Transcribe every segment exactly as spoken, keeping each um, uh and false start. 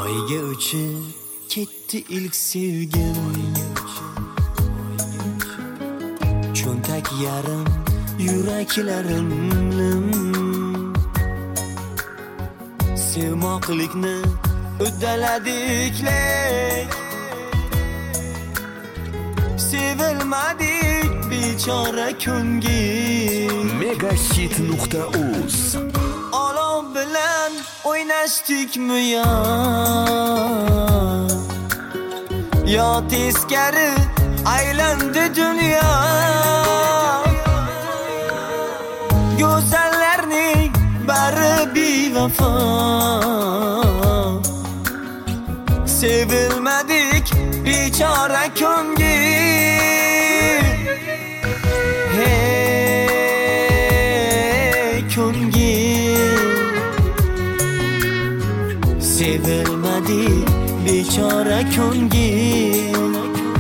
Oyga uchib ketdi ilk sevgim, cho'ntak yarim yuraklarim. Sevmoqlikni uddaladik, sevilmadik bechora ko'ngil. Megahit nuqta uz Olov bilan o'ynashdikmi yo, yo teskari aylandi dunyo. Go'zallarning bari bevafo, sevilmadik bechora ko'ngil. Hey ko'ngil, sevilmadik bechora ko'ngil.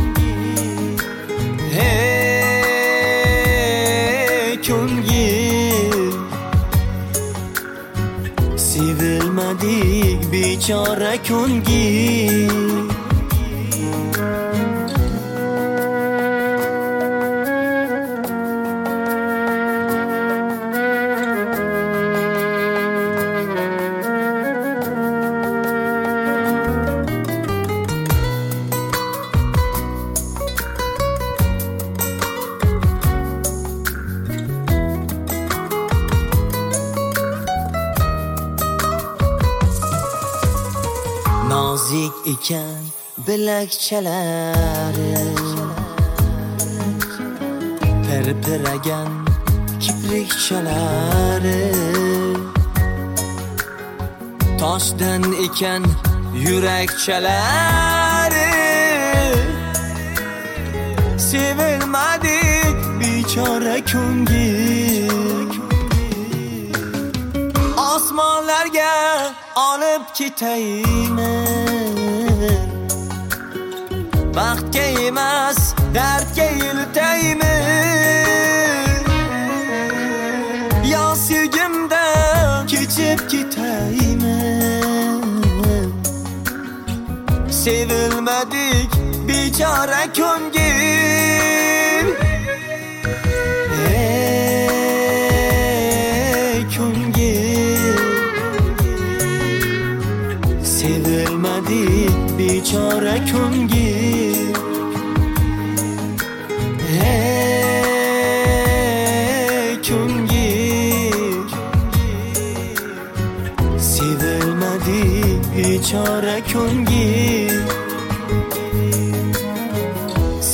Hey ko'ngil, sevilmadik bechora ko'ngil. Nozik ekan bilakchalari, pirpiragan kiprikchalari. Toshdan ekan yurakchalari, sevilmadik bechora ko'ngil. Osmonlarga olib ketaymi, baxtga emas dardga eltaymi. Yo sevgimdan kechib ketaymi, sevilmadik bechora ko'ngil. Hey ko'ngil, sevilmadik bechora ko'ngil. Hey ko'ngil, sevilmadik bechora ko'ngil.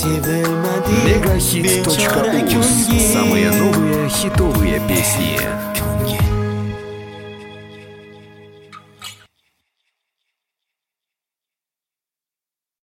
Sevilmadik Megahit точка уз. Самые новые хитовые песни.